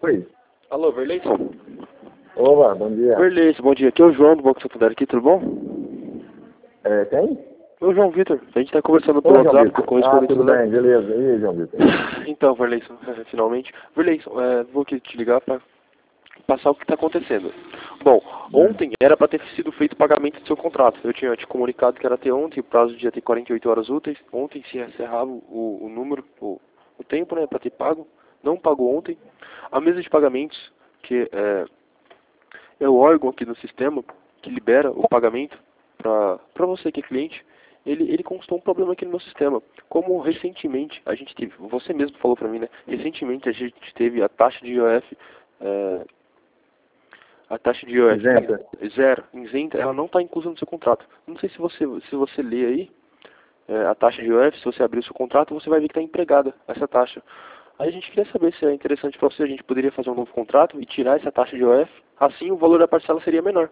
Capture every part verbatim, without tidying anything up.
Oi. Alô, Verleison? Olá, bom dia. Verleison, bom dia. Aqui é o João do Banco Santander aqui, tudo bom? É, quem? É o João Vitor. A gente tá conversando Oi, pelo João WhatsApp Vitor. com esse Ah, tudo correspondente. bem, beleza. E aí, João Vitor? Então, Verleison, finalmente. Verleison, é, vou aqui te ligar para passar o que está acontecendo. Bom, ontem era para ter sido feito o pagamento do seu contrato. Eu tinha te comunicado que era até ontem, o prazo de ia ter quarenta e oito horas úteis. Ontem se encerrava o, o número, o, o tempo, né, para ter pago. Não pagou ontem. A mesa de pagamentos, que é, é o órgão aqui no sistema que libera o pagamento para você que é cliente, ele, ele constou um problema aqui no meu sistema. Como recentemente a gente teve, você mesmo falou para mim, né? Recentemente a gente teve a taxa de I O F, é, a taxa de I O F Isenta. zero, isenta, ela não está inclusa no seu contrato. Não sei se você, se você lê aí é, a taxa de I O F, se você abrir o seu contrato, você vai ver que está empregada essa taxa. Aí a gente queria saber se é interessante para você, a gente poderia fazer um novo contrato e tirar essa taxa de I O F, assim o valor da parcela seria menor.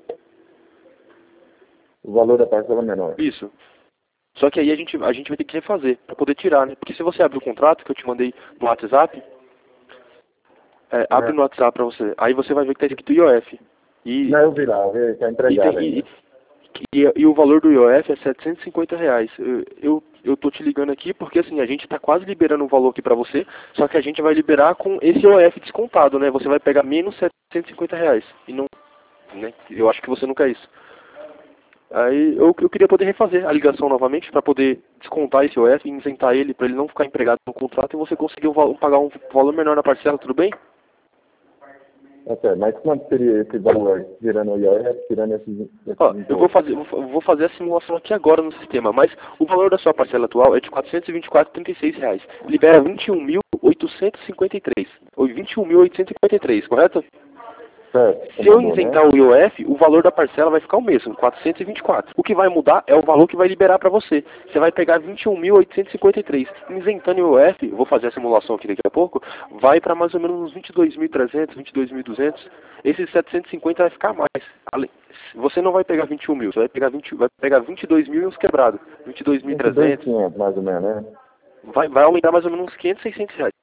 O valor da parcela é menor. Isso. Só que aí a gente, a gente vai ter que refazer, para poder tirar, né? Porque se você abrir o contrato, que eu te mandei no WhatsApp, é, abre É. no WhatsApp para você, aí você vai ver que está escrito I O F. E, Não, eu vi lá, eu vi, está e, empregado tem, ainda. e, e, e o valor do I O F é setecentos e cinquenta reais. Eu, eu, eu tô te ligando aqui porque assim, a gente está quase liberando um valor aqui para você, só que a gente vai liberar com esse I O F descontado, né? Você vai pegar menos setecentos e cinquenta reais. E não, né? Eu acho que você não quer isso. Aí eu, eu queria poder refazer a ligação novamente para poder descontar esse I O F e isentar ele para ele não ficar empregado no contrato e você conseguir um val- pagar um valor menor na parcela, tudo bem? Ok, mas quanto seria esse valor, tirando o I O F, tirando esses, esses Ó, eu vou impostos? fazer, vou vou fazer a simulação aqui agora no sistema, mas o valor da sua parcela atual é de quatrocentos e vinte e quatro vírgula trinta e seis reais. Libera vinte e um mil oitocentos e cinquenta e três. Ou vinte e um mil oitocentos e cinquenta e três, correto? Certo, Se eu mudou, né? isentar o I O F, o valor da parcela vai ficar o mesmo, quatrocentos e vinte e quatro. O que vai mudar é o valor que vai liberar para você. Você vai pegar vinte e um mil oitocentos e cinquenta e três. Isentando o I O F, vou fazer a simulação aqui daqui a pouco, vai para mais ou menos uns vinte e dois mil e trezentos, vinte e dois mil e duzentos. Esses setecentos e cinquenta vai ficar mais. Além- Você não vai pegar vinte e um mil, você vai pegar, vinte, vai pegar vinte e dois mil e uns quebrados. vinte e dois mil e vinte e dois mil e trezentos. quinhentos, mais ou menos, né? Vai, vai aumentar mais ou menos uns quinhentos, seiscentos reais.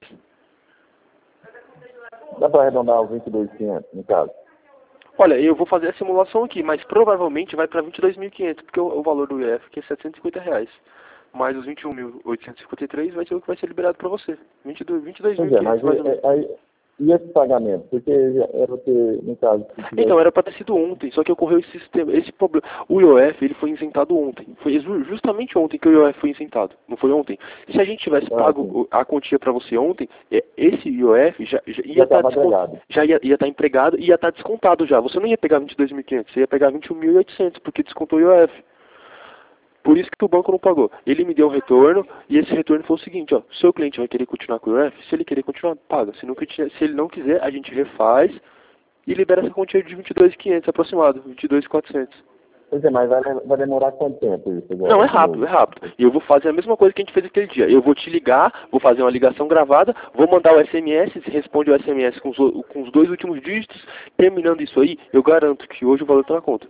Dá para arredondar os vinte e dois mil e quinhentos, no caso. Olha, eu vou fazer a simulação aqui, mas provavelmente vai para vinte e dois mil e quinhentos, porque o, o valor do I F que é setecentos e cinquenta reais. Mais os vinte e um mil oitocentos e cinquenta e três vai ser o que vai ser liberado para você. vinte e dois, vinte e dois mil Pois e é, quinhentos mas mais ou menos. e, aí, e esse pagamento? Porque era ter, no caso, se tivesse... Então, era para ter sido ontem, só que ocorreu esse sistema, esse problema. O I O F, ele foi isentado ontem. Foi ju- justamente ontem que o I O F foi isentado. Não foi ontem? Se a gente tivesse Ah, pago sim. o- a quantia para você ontem, é, esse I O F já, já ia Já estar estava agregado. já ia estar empregado e ia estar descontado já. Você não ia pegar vinte e dois mil e quinhentos, você ia pegar vinte e um mil e oitocentos, porque descontou o I O F. Por isso que o banco não pagou. Ele me deu um retorno e esse retorno foi o seguinte, ó, seu cliente vai querer continuar com o I O F? Se ele querer continuar, paga. Se, não, se ele não quiser, a gente refaz e libera essa quantia de vinte e dois mil e quinhentos aproximado, vinte e dois mil e quatrocentos. Pois é, mas vai, vai demorar quanto tempo isso agora? Não, é de rápido, novo? é rápido. E eu vou fazer a mesma coisa que a gente fez aquele dia. Eu vou te ligar, vou fazer uma ligação gravada, vou mandar o S M S, você responde o S M S com os, com os dois últimos dígitos. Terminando isso aí, eu garanto que hoje o valor está na conta.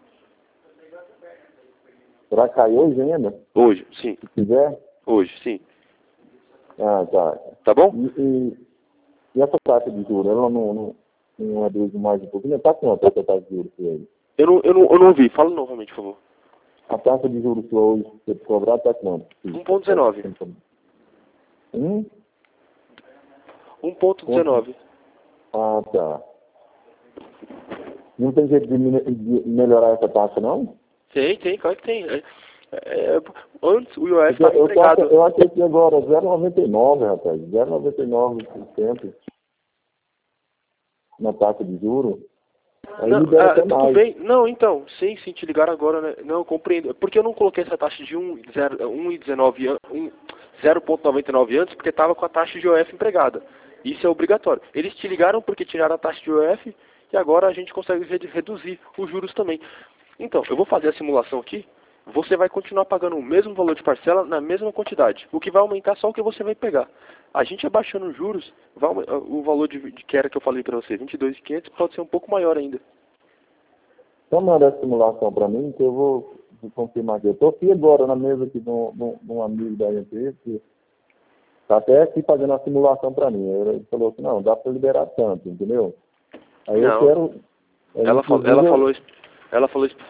Será que caiu hoje ainda? Hoje, sim. Se quiser? Hoje, sim. Ah, tá. Tá bom? E, e, e essa taxa de juros, ela não, não, não reduz mais um pouquinho? Tá quanto essa taxa de juros aí? Eu não, eu não, eu não ouvi. Fala novamente, por favor. A taxa de juros que hoje você cobrar tá quanto? um ponto dezenove. Hum? um ponto dezenove. Ah, tá. Não tem jeito de, mine- de melhorar essa taxa, não? Tem, tem, claro que tem. É, é, antes o I O F Porque estava eu, tô, empregado. eu achei que agora zero vírgula noventa e nove, rapaz. zero vírgula noventa e nove por cento na taxa de juros. Aí Não, libera ah, até tudo mais. bem. Não, então, sim, sim, te ligaram agora, né? Não, compreendo. Porque eu não coloquei essa taxa de um vírgula dezenove an- um- zero vírgula noventa e nove antes, porque estava com a taxa de I O F empregada. Isso é obrigatório. Eles te ligaram porque tiraram a taxa de I O F e agora a gente consegue redu- reduzir os juros também. Então, eu vou fazer a simulação aqui. Você vai continuar pagando o mesmo valor de parcela na mesma quantidade. O que vai aumentar só o que você vai pegar. A gente abaixando os juros, vai aumen- o valor de, de que era que eu falei para você, vinte e dois mil e quinhentos, pode ser um pouco maior ainda. Então manda a simulação para mim, que eu vou, vou confirmar aqui. Eu estou aqui agora na mesa aqui de um, de um- de um amigo da gente, que Tá até aqui fazendo a simulação para mim. Ele falou assim, não, dá para liberar tanto, entendeu? Aí Não. eu quero... aí, Ela, fal, inclusive, ela eu- falou isso. Ela falou isso.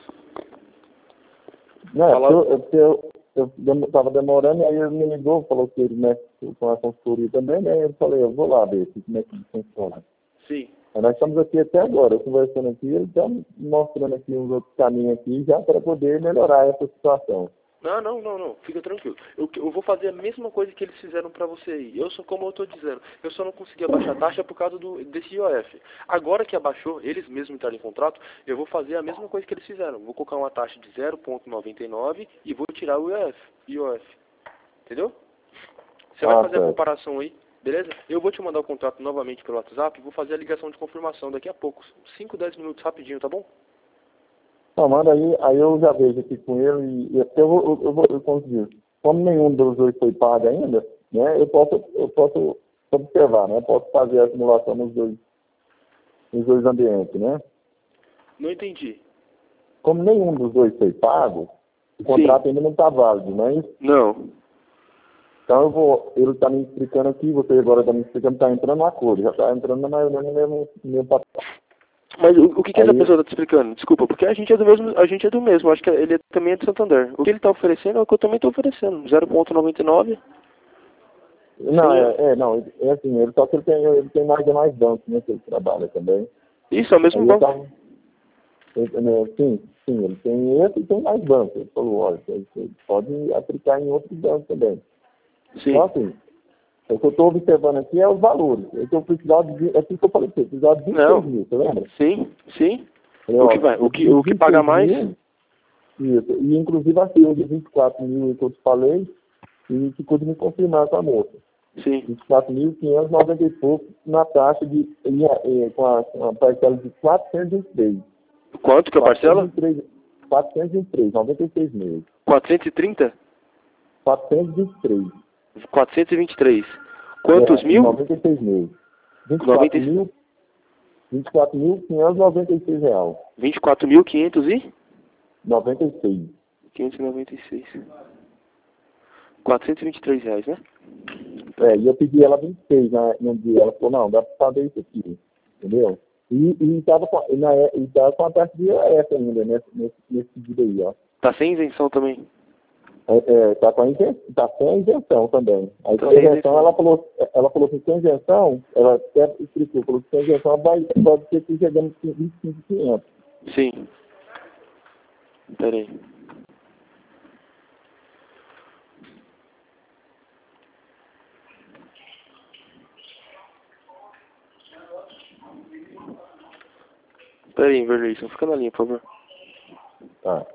Não, é Fala- porque eu, é porque eu, eu dem- tava demorando, aí ele me ligou, falou que ele mexe com a consultoria também, né? Eu falei, eu vou lá ver como é que funciona. Sim. Aí nós estamos aqui até agora, conversando aqui, ele está mostrando aqui uns outros caminhos aqui já para poder melhorar essa situação. Não, não, não, não. Fica tranquilo. Eu, eu vou fazer a mesma coisa que eles fizeram pra você aí. Eu só, como eu tô dizendo, eu só não consegui abaixar a taxa por causa do, desse I O F. Agora que abaixou, eles mesmos entraram em contrato, eu vou fazer a mesma coisa que eles fizeram. Vou colocar uma taxa de zero vírgula noventa e nove e vou tirar o I O F. I O F. Entendeu? Você vai Ah, fazer a certo. comparação aí, beleza? Eu vou te mandar o contrato novamente pelo WhatsApp e vou fazer a ligação de confirmação daqui a pouco. cinco, dez minutos rapidinho, tá bom? Não, manda aí, aí eu já vejo aqui com ele e, e até eu vou, eu, eu vou, eu conseguir. Como nenhum dos dois foi pago ainda, né, eu posso, eu posso observar, né, posso fazer a simulação nos dois, nos dois ambientes, né. Não entendi. Como nenhum dos dois foi pago, o contrato ainda não está válido, né. Não. Então eu vou, ele está me explicando aqui, você agora está me explicando, está entrando no acordo, já está entrando na maioria no mesmo, no mesmo papel. Mas o, o que, que essa Aí- pessoa está te explicando? Desculpa, porque a gente é do mesmo, a gente é do mesmo, acho que ele é- também é de Santander. O que ele está oferecendo é o que eu também estou oferecendo, zero vírgula noventa e nove. Não, Sim. é, é, não, é assim, ele só que ele tem, ele tem mais demais bancos, né, que ele trabalha também. Isso, é o mesmo Aí eu banco. tava, ele, né, sim, sim, ele tem esse e tem mais bancos. Ele falou, olha, você você pode aplicar em outros bancos também. Sim. Então, assim, o que eu estou observando aqui é os valores. Eu tô precisando de, é aquilo que eu falei para você, precisava de vinte e Não. seis mil, você lembra? Sim, sim. Falei, O que ó, vai? O esse que, de o que paga vinte e seis mais? mil, isso, e inclusive assim, o de vinte e quatro mil que eu te falei, e ficou de me confirmar com a moça. Sim. vinte e quatro mil quinhentos e noventa e pouco na taxa de, em, eh, com, a, com a parcela de quatrocentos e vinte e três. Quanto que é a parcela? quatrocentos e vinte e três, noventa e seis meses. quatrocentos e trinta? quatrocentos e vinte e três. quatrocentos e vinte e três. Quantos É, mil? noventa e seis meses. noventa vinte e quatro mil, vinte e quatro mil quinhentos e noventa e seis reais. vinte e quatro mil quinhentos e? noventa e seis. quinhentos e noventa e seis. quatrocentos e vinte e três reais, né? É, e eu pedi ela vinte e seis né, no dia. Ela falou, não, dá pra fazer isso aqui. Entendeu? E, e tava com, e na, e tava com a taxa de I O F ainda, nesse, nesse, nesse pedido aí, ó. Tá sem isenção também. É, é, tá, com a isenção, tá sem a isenção também. Aí Tá com a sem isenção, isenção. ela falou, ela falou que sem isenção, ela até explicou, falou que sem isenção vai, pode ser que chegamos com vinte e cinco mil e quinhentos. Sim. Pera aí. Pera aí, Verleison, fica na linha, por favor. Tá.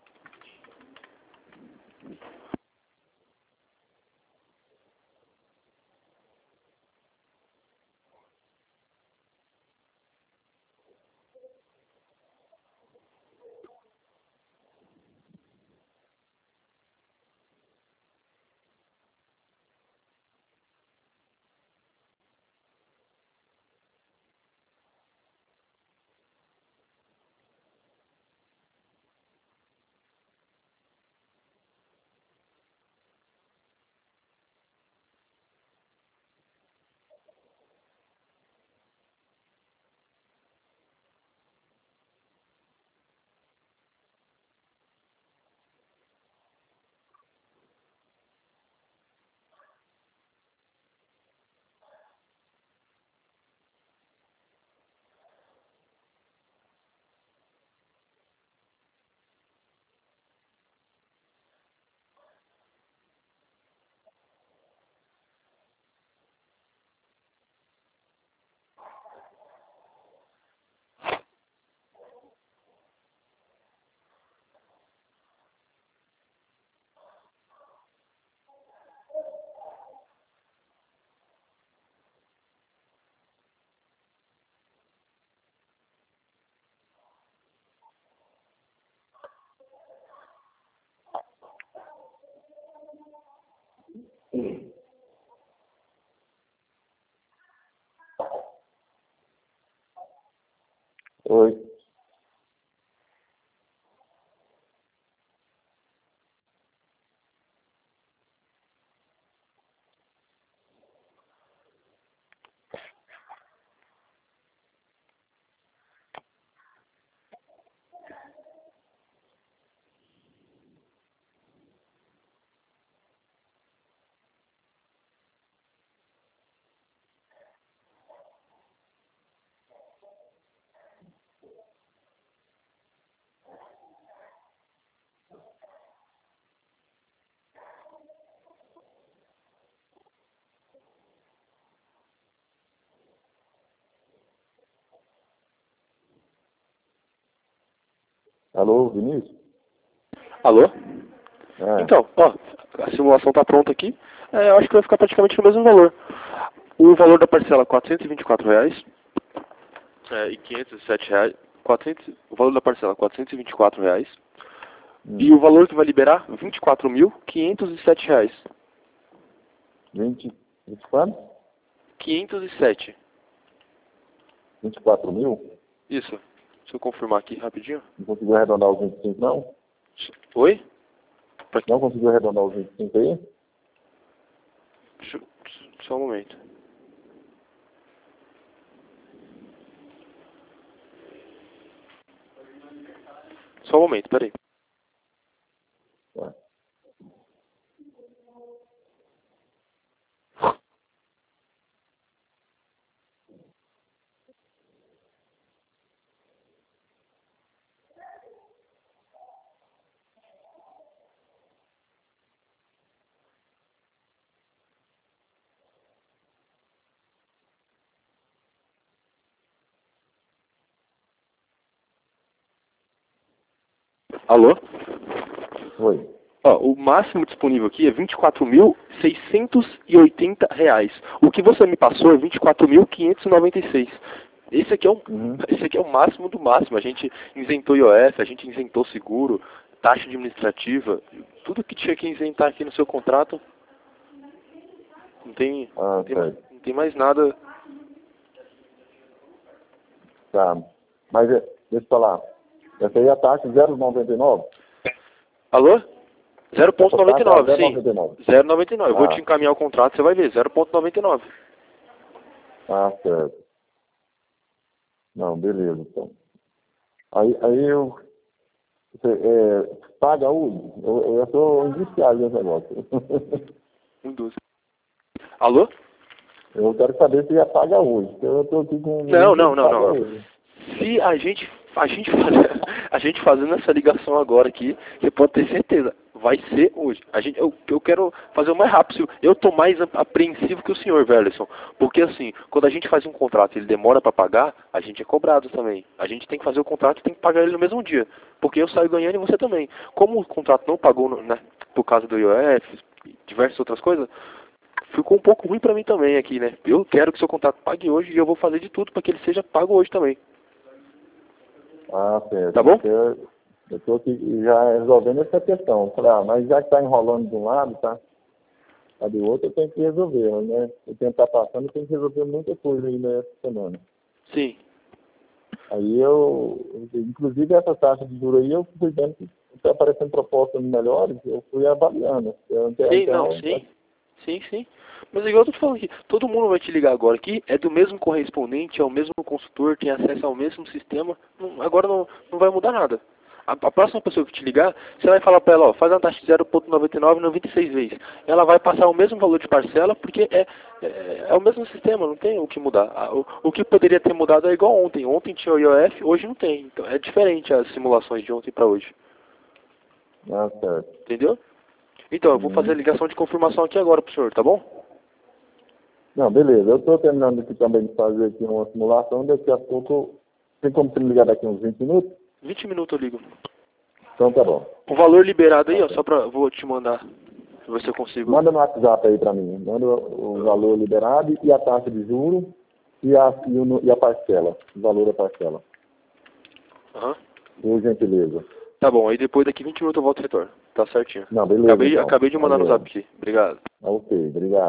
Oi. Alô, Vinícius? Alô? É. Então, ó, a simulação está pronta aqui. É, eu acho que vai ficar praticamente no mesmo valor. O valor da parcela quatrocentos e vinte e quatro reais é, e quinhentos e sete reais. quatrocentos, o valor da parcela quatrocentos e vinte e quatro reais. Hum. E o valor que vai liberar vinte e quatro mil quinhentos e sete reais. vinte, vinte e quatro? quinhentos e sete. vinte e quatro mil? Isso. Deixa eu confirmar aqui rapidinho. Não conseguiu arredondar os vinte e cinco, não? Oi? Pra... Não conseguiu arredondar os vinte e cinco aí? Deixa... Só um momento. Só um momento, peraí. Ué. Alô? Oi. Ó, o máximo disponível aqui é vinte e quatro mil seiscentos e oitenta reais. O que você me passou é vinte e quatro mil quinhentos e noventa e seis. Esse aqui, é o, Uhum. esse aqui é o máximo do máximo. A gente isentou I O F, a gente isentou seguro, taxa administrativa, tudo que tinha que isentar aqui no seu contrato. Não tem, Ah, não tem, mais, certo. não tem mais nada. Tá. Mas, é, deixa eu falar. Essa aí é a taxa zero vírgula noventa e nove? Alô? zero vírgula noventa e nove, zero vírgula sim. noventa e nove. zero vírgula noventa e nove. Eu vou Ah. te encaminhar o contrato, você vai ver. zero vírgula noventa e nove. Ah, certo. Não, beleza, então. Aí, aí eu... Você, é, paga o... Eu, eu sou indiciado nesse negócio. Um doze. Alô? Eu quero saber se já paga hoje. Porque eu estou aqui com... Não, não, não, paga não. hoje. Se a gente, a gente fazer, a gente fazendo essa ligação agora aqui, você pode ter certeza, vai ser hoje. A gente, eu, eu quero fazer o mais rápido. Eu estou mais apreensivo que o senhor, Verlerson. Porque assim, quando a gente faz um contrato e ele demora para pagar, a gente é cobrado também. A gente tem que fazer o contrato e tem que pagar ele no mesmo dia. Porque eu saio ganhando e você também. Como o contrato não pagou, né, por causa do I O F, diversas outras coisas, ficou um pouco ruim para mim também aqui, né? Eu quero que seu contrato pague hoje e eu vou fazer de tudo para que ele seja pago hoje também. Ah, certo. Tá bom? Eu estou aqui já resolvendo essa questão. Falei, ah, mas já que está enrolando de um lado, tá? A do outro eu tenho que resolver, né? O tempo está passando, eu tenho que resolver muita coisa aí nessa semana. Sim. Aí eu, inclusive essa taxa de juros aí, eu fui vendo que está aparecendo propostas melhores, eu fui avaliando. Eu, então, Sim, não, sim. Sim, sim. Mas igual eu tô te falando aqui, todo mundo vai te ligar agora aqui, é do mesmo correspondente, é o mesmo consultor, tem acesso ao mesmo sistema, não, agora não, não vai mudar nada. A, a próxima pessoa que te ligar, você vai falar para ela, ó, faz uma taxa de zero vírgula noventa e nove noventa e seis vezes. Ela vai passar o mesmo valor de parcela, porque é, é, é o mesmo sistema, não tem o que mudar. O, o que poderia ter mudado é igual ontem. Ontem tinha o I O F, hoje não tem. Então é diferente as simulações de ontem para hoje. Ah, certo. Entendeu? Então, eu vou fazer a ligação de confirmação aqui agora pro senhor, tá bom? Não, beleza. Eu estou terminando aqui também de fazer aqui uma simulação, daqui a pouco, tem como você me ligar daqui uns vinte minutos? vinte minutos eu ligo. Então tá bom. O valor liberado aí, ó, só pra, vou te mandar, pra ver se eu consigo. Manda no WhatsApp aí para mim. Manda o valor liberado e a taxa de juros e a, e, o, e a parcela, o valor da parcela. Aham. Por gentileza. Tá bom, aí depois daqui vinte minutos eu volto e retorno. Tá certinho. Não, beleza. Acabei, Então. acabei de mandar Valeu. no zap aqui. Obrigado. Ok, obrigado.